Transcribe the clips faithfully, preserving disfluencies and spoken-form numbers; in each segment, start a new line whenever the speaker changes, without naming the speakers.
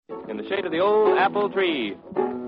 In the shade of the old apple tree.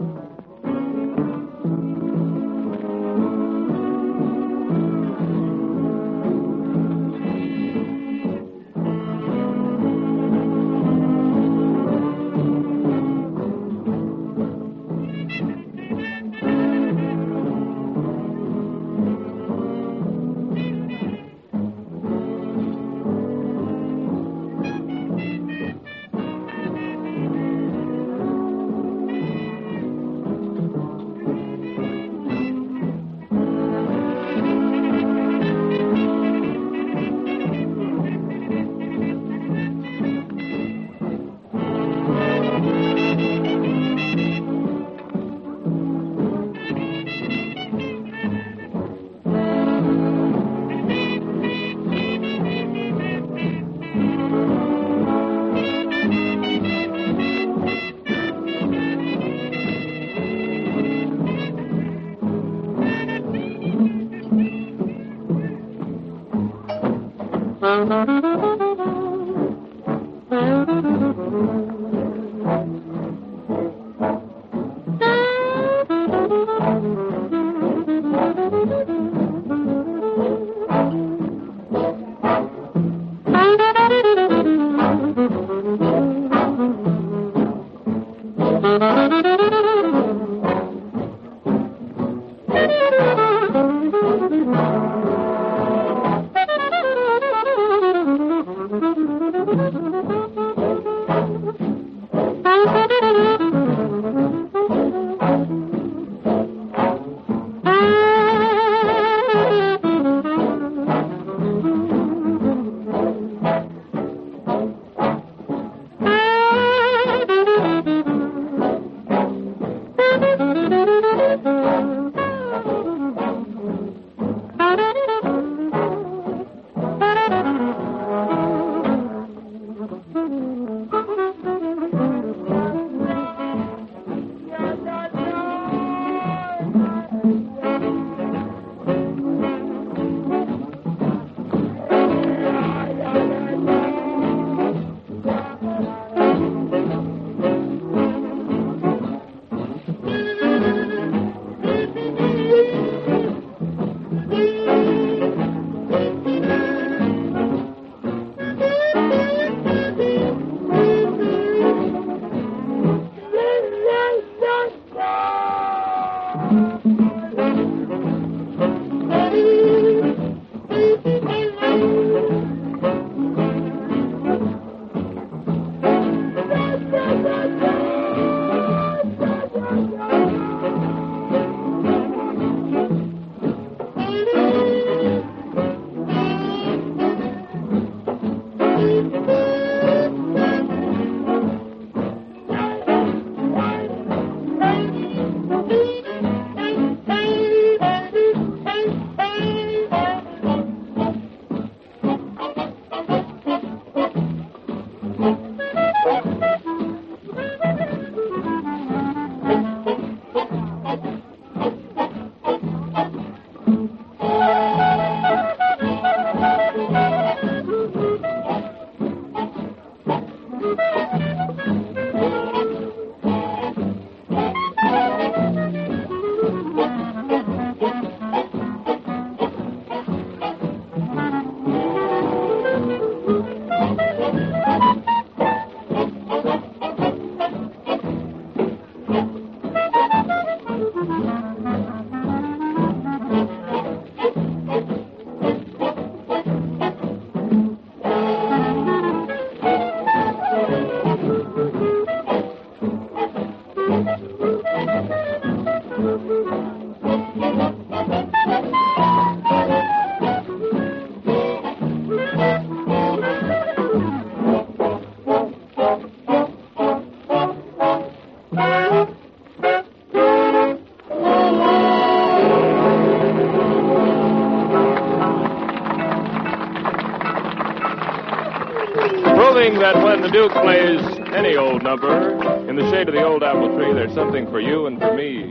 Proving that when the Duke plays any old number, in the shade of the old apple tree, there's something for you and for me.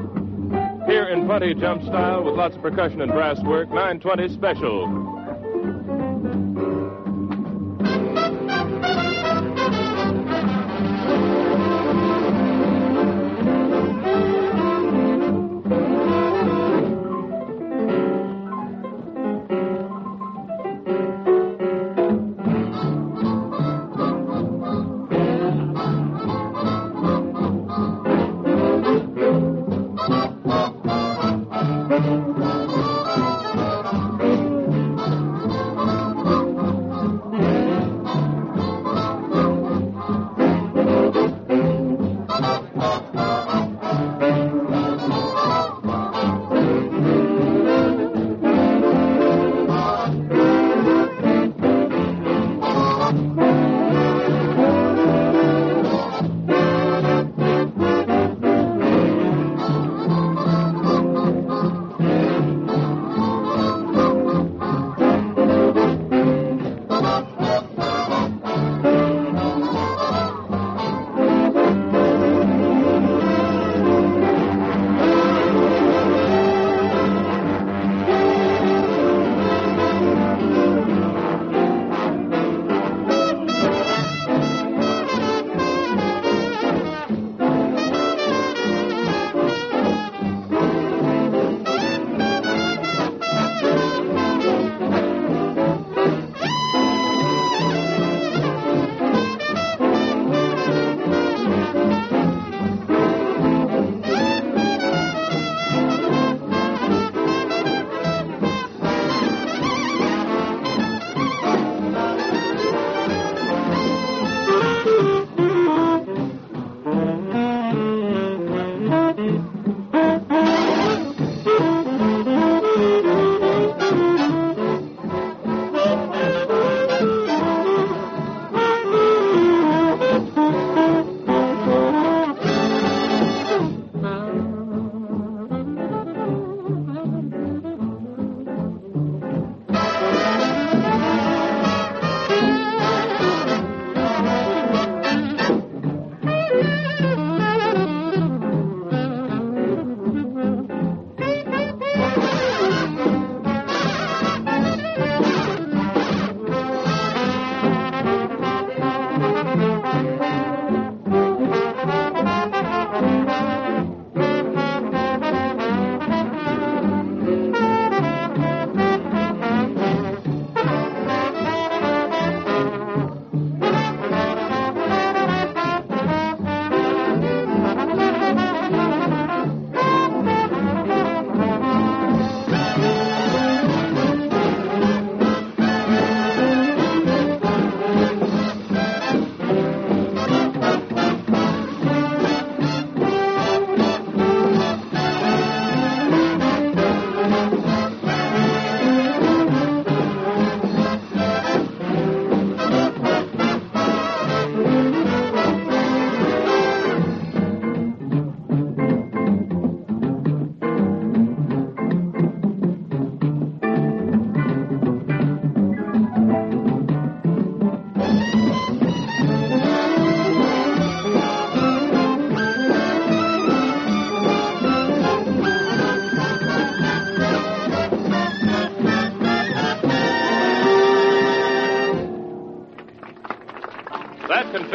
Here in funny jump style with lots of percussion and brass work, nine twenty special.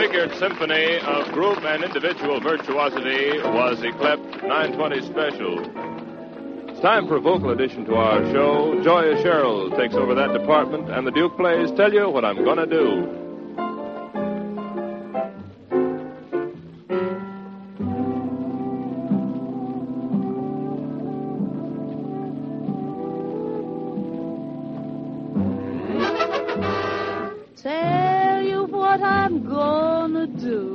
prefigured symphony of group and individual virtuosity was Eclipse nine twenty Special. It's time for a vocal addition to our show. Joya Sherrill takes over that department, and the Duke plays Tell You What I'm Gonna Do.
Tell you what I'm gonna do.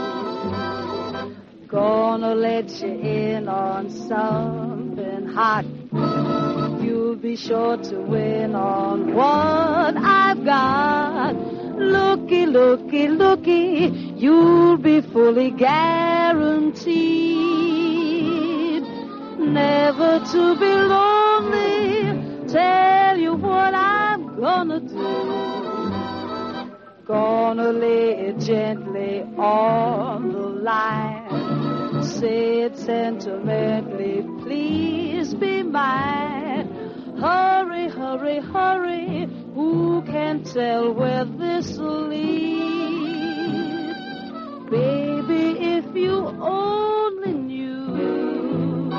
Gonna let you in on something hot. You'll be sure to win on what I've got. Looky, looky, looky, you'll be fully guaranteed never to be lonely. Tell you what I'm gonna do. Gonna lay it gently on the line. Say it sentimentally, please be mine. Hurry, hurry, hurry, who can tell where this'll lead? Baby, if you only knew,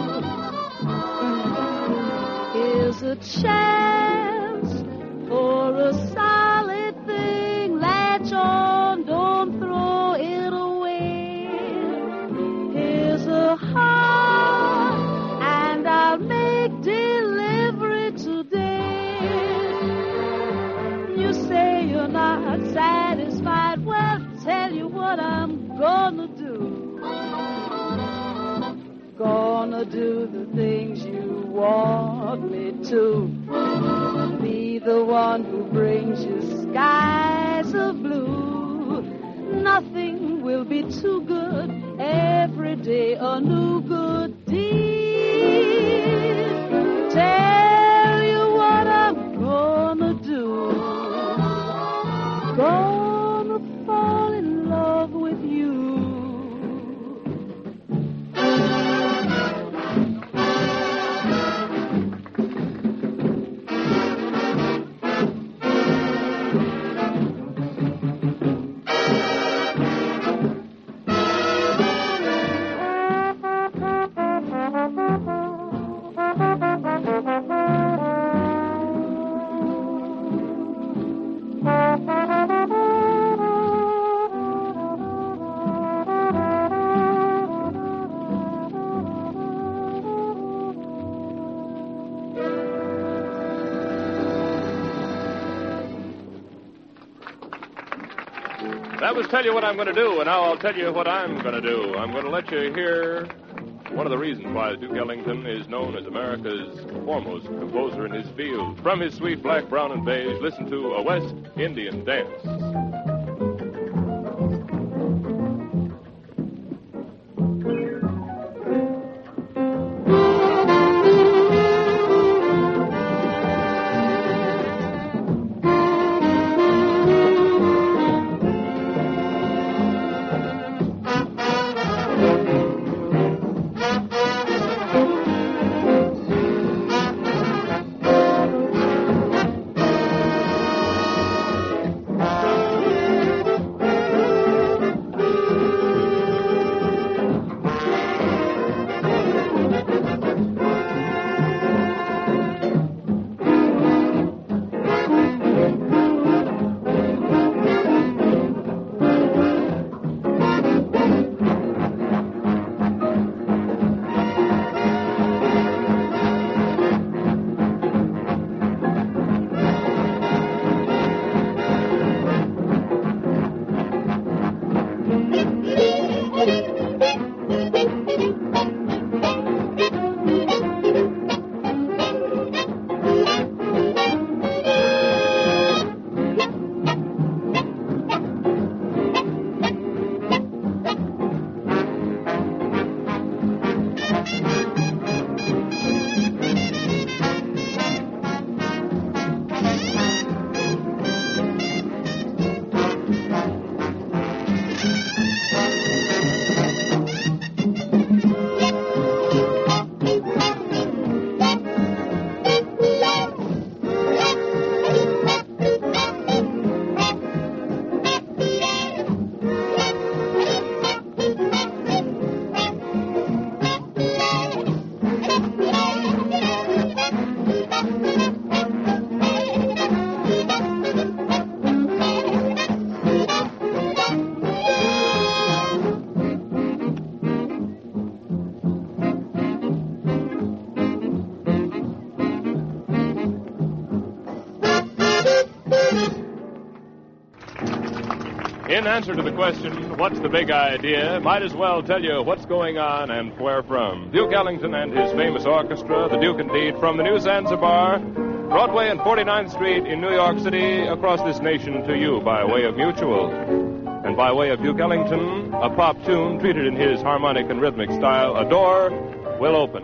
here's a chance for a solid thing. Latch on, don't throw it away. Here's a heart, and I'll make delivery today. You say you're not satisfied. Well, tell you what I'm gonna do. Gonna do the things you want me to. Be the one who brings you skies of blue. Nothing will be too good. Every day a new good deed. Tell you what I'm gonna do. Gonna fall in love with you.
That was Tell You What I'm Going to Do, and now I'll tell you what I'm going to do. I'm going to let you hear one of the reasons why Duke Ellington is known as America's foremost composer in his field. From his sweet black, brown, and beige, listen to A West Indian Dance. In answer to the question, what's the big idea, might as well tell you what's going on and where from. Duke Ellington and his famous orchestra, the Duke indeed, from the New Zanzibar, Broadway and forty-ninth Street in New York City, across this nation to you by way of Mutual. And by way of Duke Ellington, a pop tune treated in his harmonic and rhythmic style, A Door Will Open.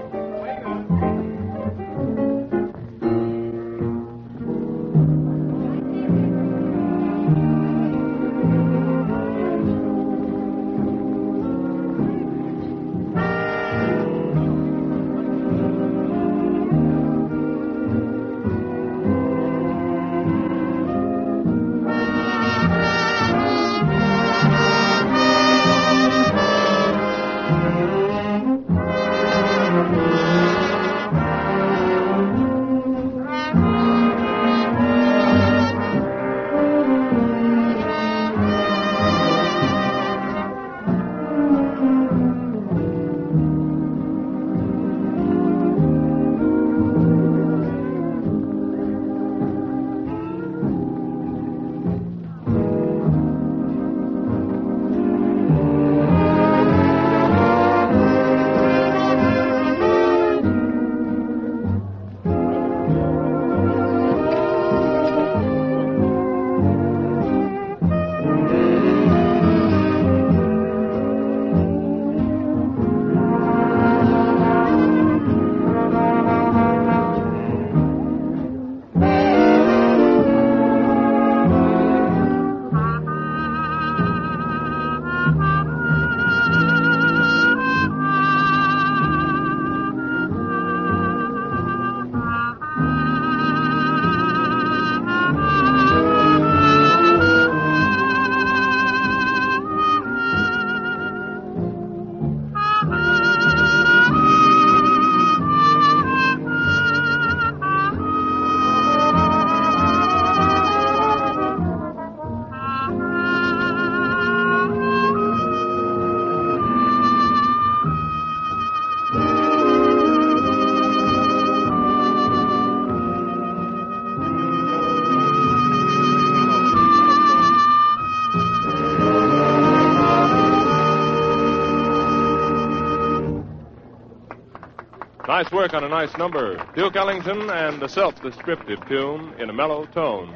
Nice work on a nice number. Duke Ellington and a self-descriptive tune in a mellow tone.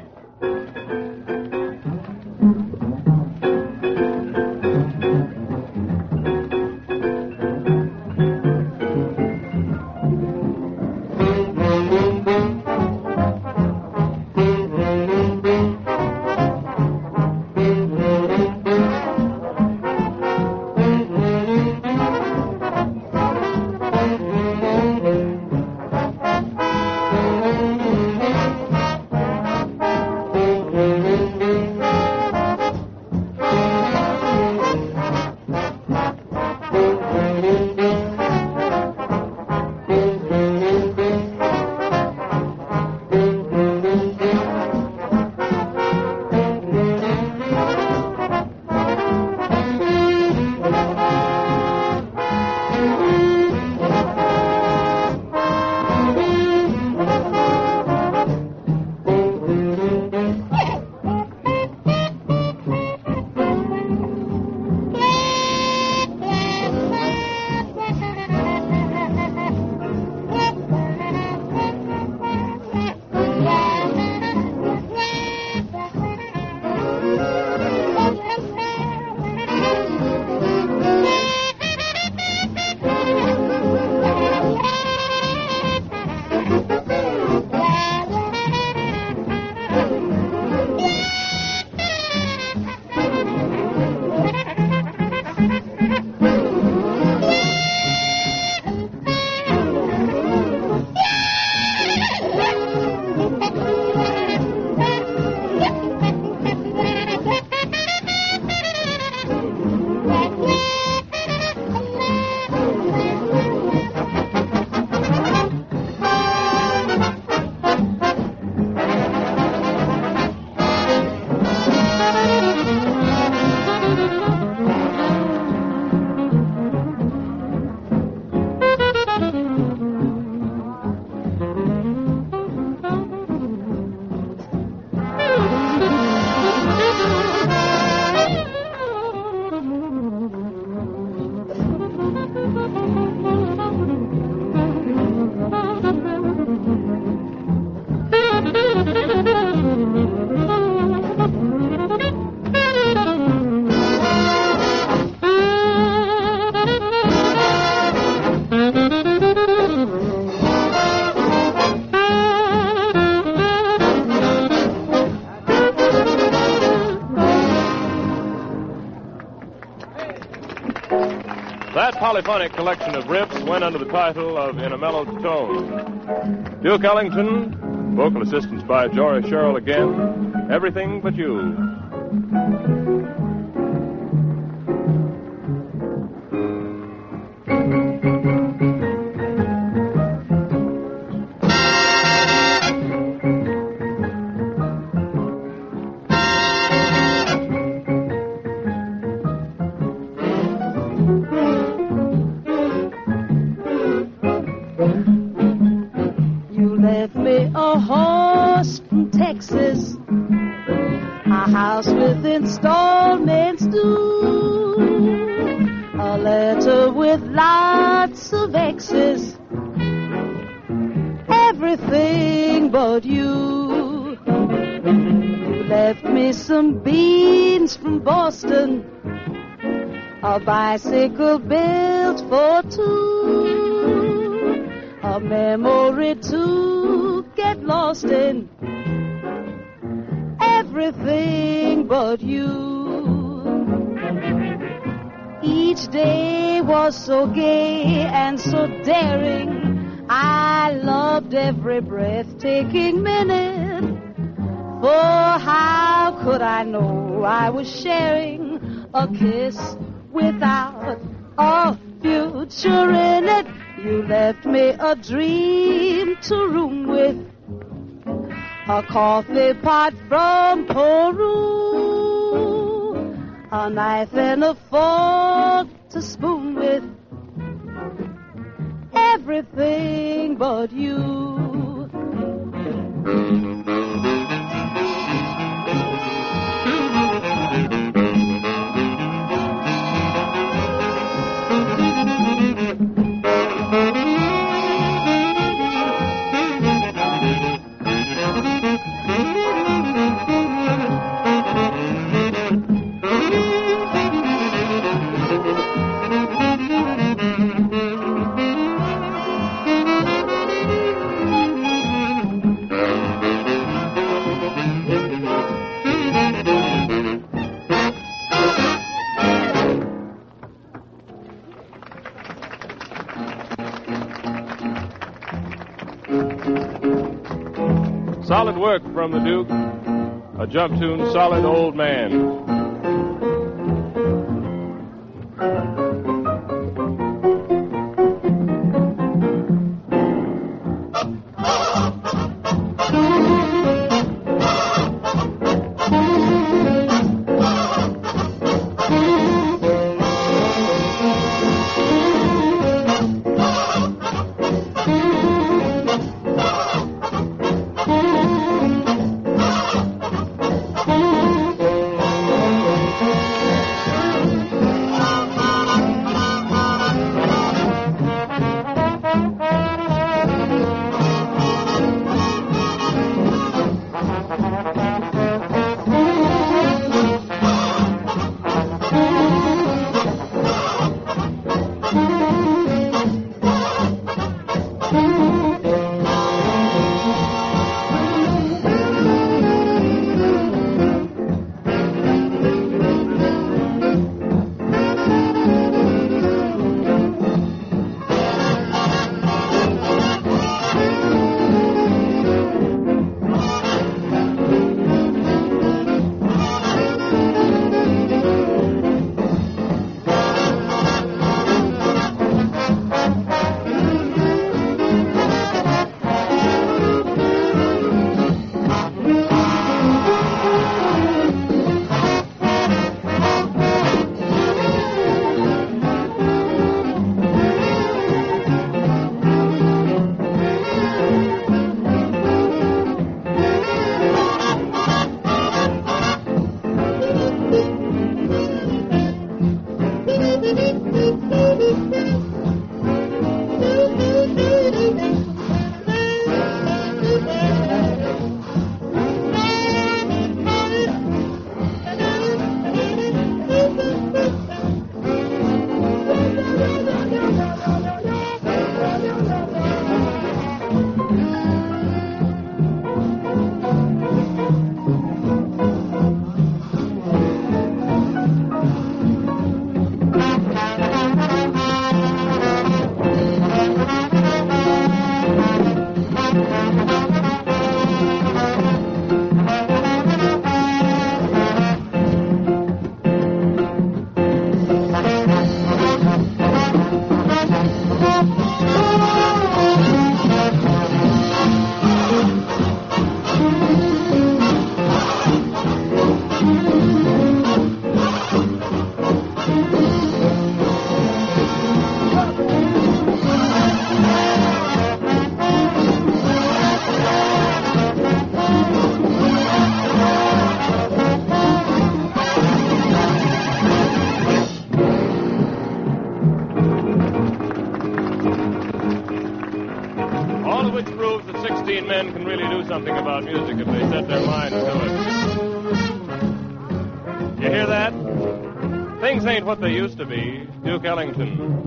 That polyphonic collection of riffs went under the title of In a Mellow Tone. Duke Ellington, vocal assistance by Joris Sherrill again, Everything But You.
Everything but you. You left me some beans from Boston, a bicycle built for two, a memory to get lost in. Everything but you. Each day was so gay and so daring. I loved every breathtaking minute. For how could I know I was sharing a kiss without a future in it? You left me a dream to room with, a coffee pot from Peru, a knife and a fork to spoon with. Everything but you.
Solid work from the Duke. A jump tune, Solid Old Man. Working men can really do something about music if they set their minds to it. You hear that? Things ain't what they used to be. Duke Ellington.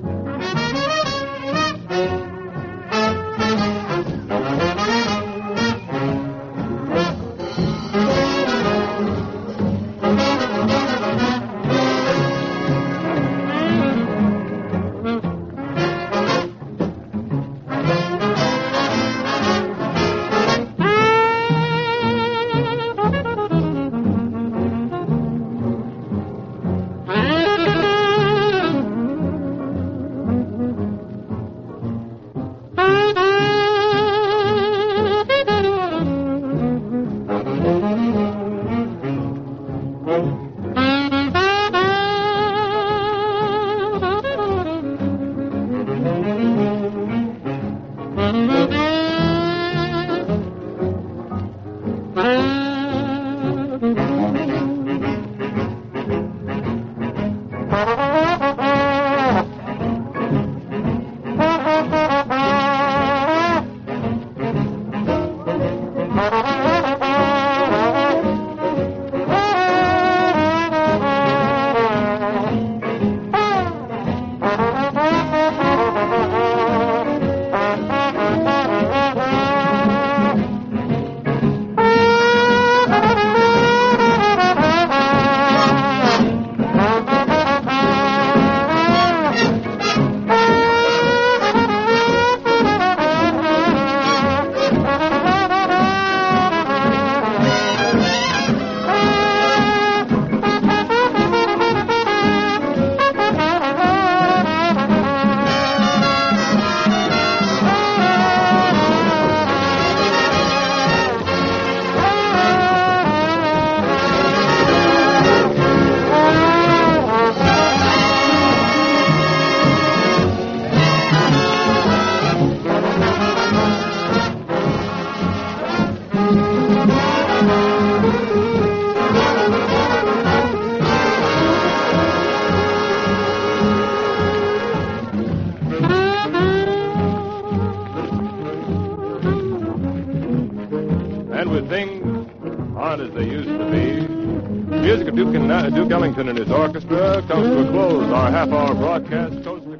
As they used to be. The music of Duke, and, uh, Duke Ellington and his orchestra comes to a close. Our half-hour broadcast goes